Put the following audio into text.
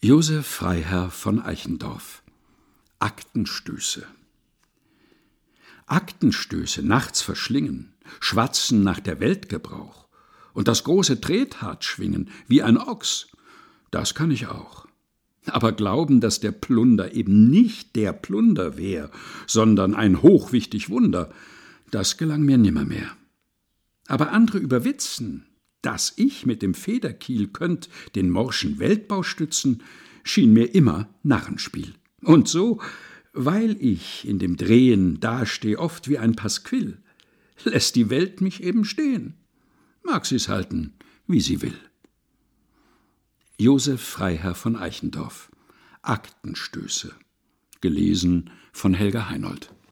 Josef Freiherr von Eichendorff. Aktenstöße. Aktenstöße nachts verschlingen, schwatzen nach der Weltgebrauch und das große Trethardt schwingen wie ein Ochs, das kann ich auch. Aber glauben, dass der Plunder eben nicht der Plunder wär, sondern ein hochwichtig Wunder, das gelang mir nimmermehr. Aber andere überwitzen, dass ich mit dem Federkiel könnt den morschen Weltbau stützen, schien mir immer Narrenspiel. Und so, weil ich in dem Drehen dasteh oft wie ein Pasquill, lässt die Welt mich eben stehen. Mag sie's halten, wie sie will. Josef Freiherr von Eichendorff. Aktenstöße. Gelesen von Helga Heinold.